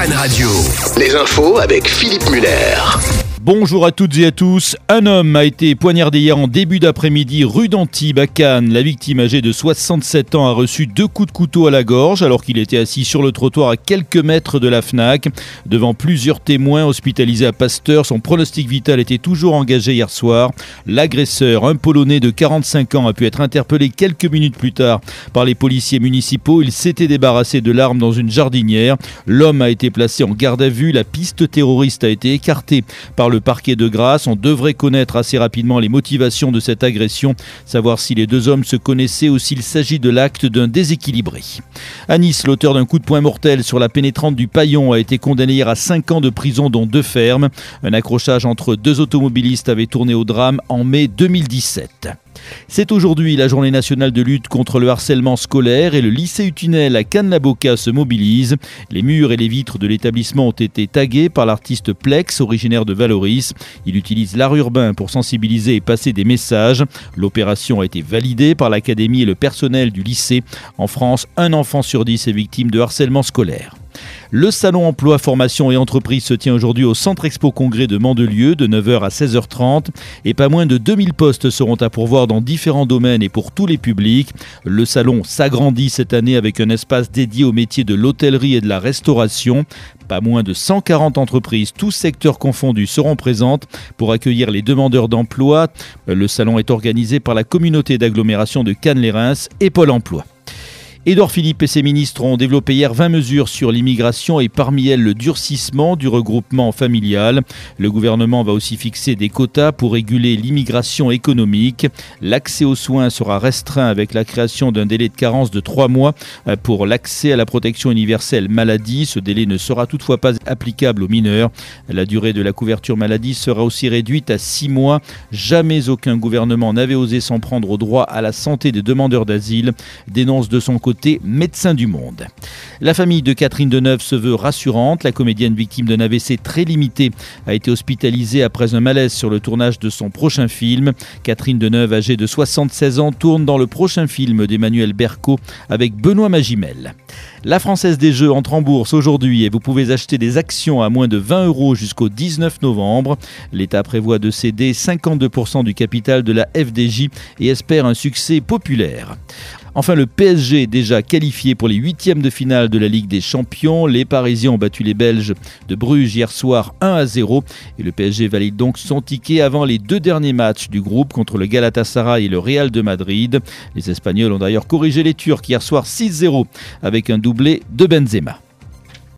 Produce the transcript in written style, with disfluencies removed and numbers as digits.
Fun Radio. Les infos avec Philippe Muller. Bonjour à toutes et à tous. Un homme a été poignardé hier en début d'après-midi rue d'Antibes à Cannes. La victime âgée de 67 ans a reçu 2 coups de couteau à la gorge alors qu'il était assis sur le trottoir à quelques mètres de la Fnac. Devant plusieurs témoins hospitalisés à Pasteur, son pronostic vital était toujours engagé hier soir. L'agresseur, un Polonais de 45 ans, a pu être interpellé quelques minutes plus tard par les policiers municipaux. Il s'était débarrassé de l'arme dans une jardinière. L'homme a été placé en garde à vue. La piste terroriste a été écartée par le parquet de Grasse. On devrait connaître assez rapidement les motivations de cette agression, savoir si les deux hommes se connaissaient ou s'il s'agit de l'acte d'un déséquilibré. À Nice, l'auteur d'un coup de poing mortel sur la pénétrante du Paillon a été condamné hier à 5 ans de prison dont 2 fermes. Un accrochage entre 2 automobilistes avait tourné au drame en mai 2017. C'est aujourd'hui la journée nationale de lutte contre le harcèlement scolaire et le lycée Hutinel à Cannes-la-Boca se mobilise. Les murs et les vitres de l'établissement ont été tagués par l'artiste Plex, originaire de Valoris. Il utilise l'art urbain pour sensibiliser et passer des messages. L'opération a été validée par l'académie et le personnel du lycée. En France, 1 enfant sur 10 est victime de harcèlement scolaire. Le salon emploi, formation et entreprise se tient aujourd'hui au Centre Expo Congrès de Mandelieu de 9h à 16h30 et pas moins de 2000 postes seront à pourvoir dans différents domaines et pour tous les publics. Le salon s'agrandit cette année avec un espace dédié aux métiers de l'hôtellerie et de la restauration. Pas moins de 140 entreprises, tous secteurs confondus, seront présentes pour accueillir les demandeurs d'emploi. Le salon est organisé par la communauté d'agglomération de Cannes-les-Reims et Pôle emploi. Édouard Philippe et ses ministres ont développé hier 20 mesures sur l'immigration et parmi elles le durcissement du regroupement familial. Le gouvernement va aussi fixer des quotas pour réguler l'immigration économique. L'accès aux soins sera restreint avec la création d'un délai de carence de 3 mois pour l'accès à la protection universelle maladie. Ce délai ne sera toutefois pas applicable aux mineurs. La durée de la couverture maladie sera aussi réduite à 6 mois. Jamais aucun gouvernement n'avait osé s'en prendre au droit à la santé des demandeurs d'asile, dénonce de son côté Médecins du Monde. La famille de Catherine Deneuve se veut rassurante. La comédienne victime d'un AVC très limité a été hospitalisée après un malaise sur le tournage de son prochain film. Catherine Deneuve, âgée de 76 ans, tourne dans le prochain film d'Emmanuel Berco avec Benoît Magimel. La Française des Jeux entre en bourse aujourd'hui et vous pouvez acheter des actions à moins de 20 € jusqu'au 19 novembre. L'État prévoit de céder 52% du capital de la FDJ et espère un succès populaire. Enfin, le PSG est déjà qualifié pour les 8e de finale de la Ligue des Champions. Les Parisiens ont battu les Belges de Bruges hier soir 1-0 et le PSG valide donc son ticket avant les 2 derniers matchs du groupe contre le Galatasaray et le Real de Madrid. Les Espagnols ont d'ailleurs corrigé les Turcs hier soir 6-0 avec un doublé de Benzema.